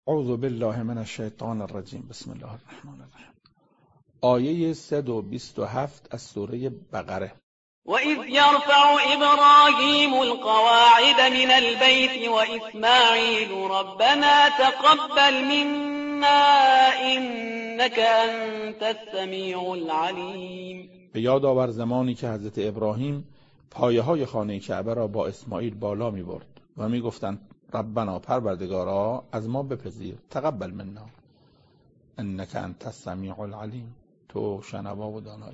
اعوذ بالله من الشیطان الرجیم. بسم الله الرحمن الرحیم. آیه 127 از سوره بقره. وَإِذْ يَرْفَعُ إِبْرَاهِيمُ الْقَوَاعِدَ مِنَ الْبَيْتِ وَإِسْمَاعِيلُ رَبَّنَا تَقَبَّلْ مِنَّا إِنَّكَ أَنْتَ السَّمِيعُ الْعَلِيمُ. به یاد آور زمانی که حضرت ابراهیم پایه‌های خانه کعبه را با اسماعیل بالا می‌برد و می‌گفتند ربنا پروردگارا از ما بپذیر، تقبل منا انک انت السمیع العلیم، تو شنوا و دانایی.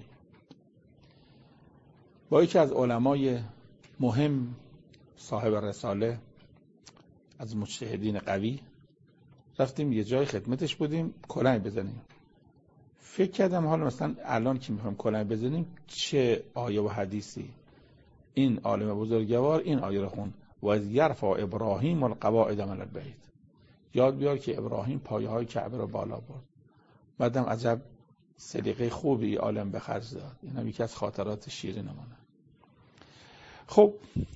با یکی از علمای مهم صاحب رساله از مجتهدین قوی رفتیم یه جای خدمتش بودیم کلنگ بزنیم. فکر کردم حالا مثلا الان که میخوایم کلنگ بزنیم چه آیه و حدیثی، این عالم بزرگوار این آیه رو خوند و از یرفع ابراهیم القواعد من البیت، یاد بیار که ابراهیم پایه های کعبه رو بالا برد. بعدم عجب سلیقه خوبی عالم به خرج داد. این هم یکی از خاطرات شیرین منه. خب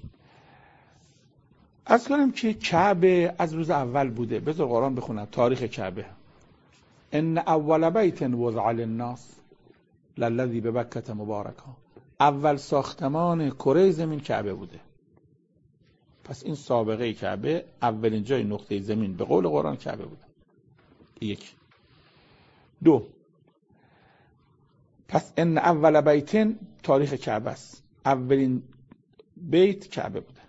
از کنم که کعبه از روز اول بوده. بذار قرآن بخونم تاریخ کعبه. ان اول بیت وضع للناس للذی ببکة مبارکا، اول ساختمان کره زمین کعبه بوده. پس این سابقه کعبه، اولین جای نقطه زمین به قول قرآن کعبه بوده. یک. دو، پس ان اول بیتن تاریخ کعبه است، اولین بیت کعبه بوده.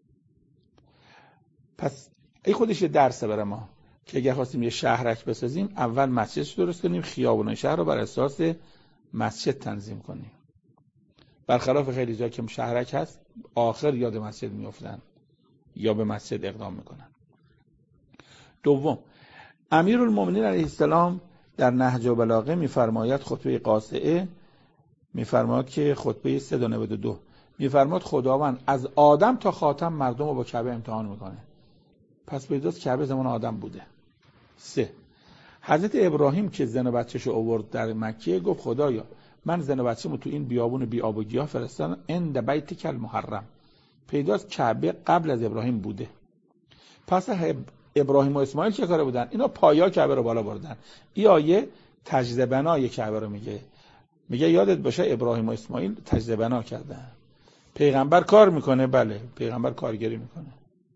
پس این خودش درسه برای ما که اگر خواستیم یه شهرک بسازیم اول مسجدش درست کنیم، خیابونای شهر رو بر اساس مسجد تنظیم کنیم. برخلاف خیلی جا که شهرک هست آخر یاد مسجد میافتن یا به مسجد اقدام میکنن. دوم، امیرالمومنین علیه السلام در نهج البلاغه میفرماید خطبه قاصعه میفرماید که خطبه 392 میفرماید خداوند از آدم تا خاتم مردم رو با کعبه امتحان میکنه. پس پیداست کعبه زمان آدم بوده. 3. حضرت ابراهیم که زن و بچه‌شو آورد در مکه گفت خدایا من زن و بچه‌مو تو این بیابون بی آب و گیاه فرستادم عند بیتک المحرم. پیداست کعبه قبل از ابراهیم بوده. پس ابراهیم و اسماعیل چه کاره بودن؟ اینا پایا کعبه رو بالا بردن. این آیه تجزیه بنای کعبه رو میگه یادت باشه ابراهیم و اسماعیل تجزیه بنا کردن. پیغمبر کار میکنه، بله پیغمبر کارگری میکنه.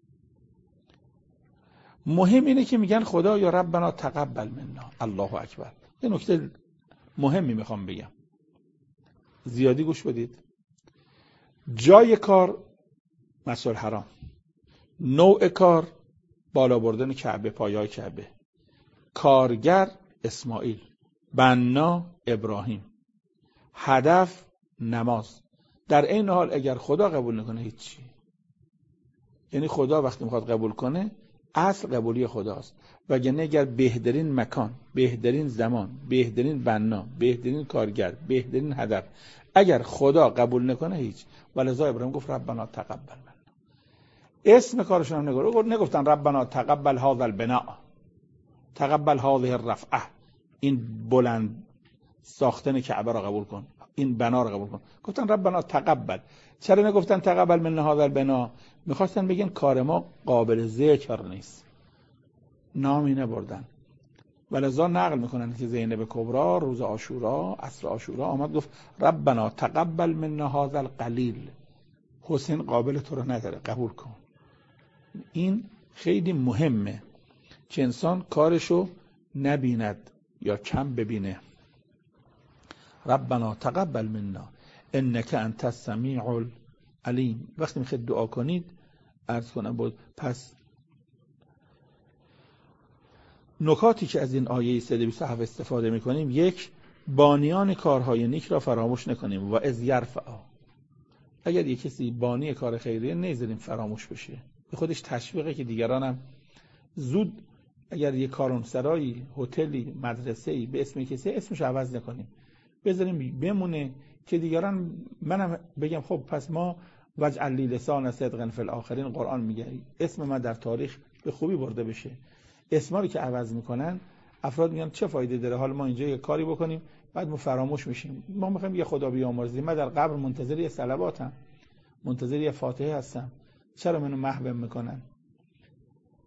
مهم اینه که میگن خدا یا ربنا تقبل منا. الله اکبر. یه نکته مهمی میخوام بگم، زیادی گوش بدید. جای کار مسجد الحرام، نوع کار بالا بردن کعبه، پایه‌های کعبه، کارگر اسماعیل، بنا ابراهیم، هدف نماز. در این حال اگر خدا قبول نکنه هیچی. یعنی خدا وقتی میخواد قبول کنه اصل قبولی خداست. وگرنه اگر بهترین مکان، بهترین زمان، بهترین بنا، بهترین کارگر، بهترین هدف اگر خدا قبول نکنه هیچ. ولذا ابراهیم گفت ربنا تقبل منا. اسم کارشون هم نگفتن ربنا تقبل هذا البناء، تقبل هذه الرفعه، این بلند ساختن کعبه را قبول کن، این بنا را قبول کن. گفتن ربنا تقبل. چرا نگفتن تقبل منا هذا البناء؟ میخواستن بگن کار ما قابل ذکر نیست، نامی نبردن. ولذا نقل میکنن که زینب کبرا روز عاشورا، عصر عاشورا آمد گفت ربنا تقبل منا هذا القلیل، حسین قابل تو رو نداره قبول کن. این خیلی مهمه که انسان کارشو نبیند یا کم ببینه. ربنا تقبل منا انک انت السمیع العلیم. وقتی میخواید دعا کنید عرض کنم بود. پس نکاتی که از این آیه 327 استفاده میکنیم، یک، بانیان کارهای نیک را فراموش نکنیم. و از یرفع، اگر یک کسی بانی کار خیریه نذاریم فراموش بشه. به خودش تشویقه که دیگران هم زود اگر یک کاروانسرایی، هتلی، مدرسه‌ای به اسم کسی اسمش عوض نکنیم، بذاریم بمونه که دیگران منم بگم خب پس ما وجعل لی لسان صدق فی الاخرین. قرآن میگه اسم من در تاریخ به خوبی برده بشه. اسما رو که عوض میکنن افراد میگن چه فایده داره حال ما اینجا یه کاری بکنیم بعد ما فراموش میشیم. ما میخوایم یه خدا بیامرزیم، من در قبر منتظر یه صلواتم، منتظر یه فاتحه هستم، چرا منو محو میکنن؟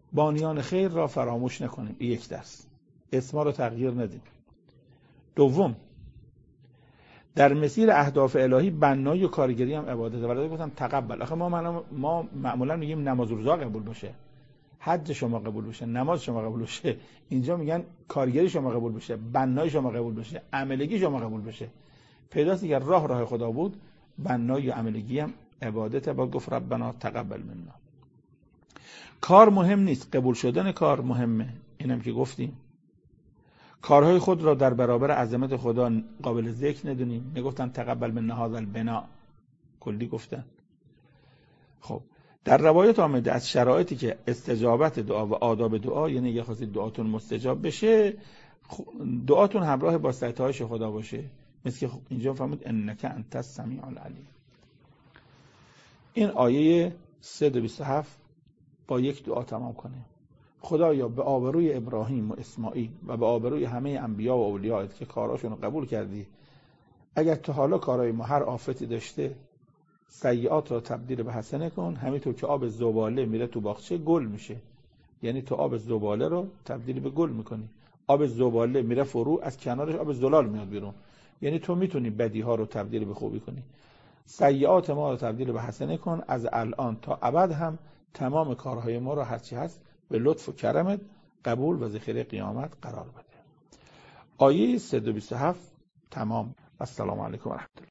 بانیان خیر را فراموش نکنیم. یک درس. اسما رو تغییر ندیم. دوم، در مسیر اهداف الهی بنایی و کارگری هم عبادته. ولی گفتم تقبل. آخه ما معمولا میگیم نماز روزا قبول بشه، حج شما قبول بشه، نماز شما قبول بشه. اینجا میگن کارگری شما قبول بشه، بنای شما قبول بشه، عملگی شما قبول بشه. پیداست که راه خدا بود، بنای و عملگی هم عبادت. با گفت ربنا تقبل منا. کار مهم نیست، قبول شدن کار مهمه. اینم که گفتیم کارهای خود را در برابر عظمت خدا قابل ذکر ندونیم. نگفتن تقبل منا هذا البنا، کلی گفتن. خب در روایت آمده از شرایطی که استجابت دعا و آداب دعا، یعنی اگه خواستید دعاتون مستجاب بشه، دعاتون همراه با ستایش خدا باشه. مثل که اینجا فرمود انک انت السمیع العلیم. این آیه 327 با یک دعا تمام کنه. خدایا به آبروی ابراهیم و اسماعیل و به آبروی همه انبیا و اولیاءت که کاراشون رو قبول کردی، اگر تا حالا کارای ما هر آفتی داشته، سیئات را تبدیل به حسنه کن. همینطور که آب زباله میره تو باغچه گل میشه، یعنی تو آب زباله رو تبدیل به گل میکنی. آب زباله میره فرو، از کنارش آب زلال میاد بیرون، یعنی تو میتونی بدی ها رو تبدیل به خوبی کنی. سیئات ما رو تبدیل به حسنه کن، از الان تا ابد هم تمام کارهای ما رو هرچی هست به لطف و کرمت قبول و ذخیره قیامت قرار بده. آیه 327 تمام. السلام علیکم و رحمت الله.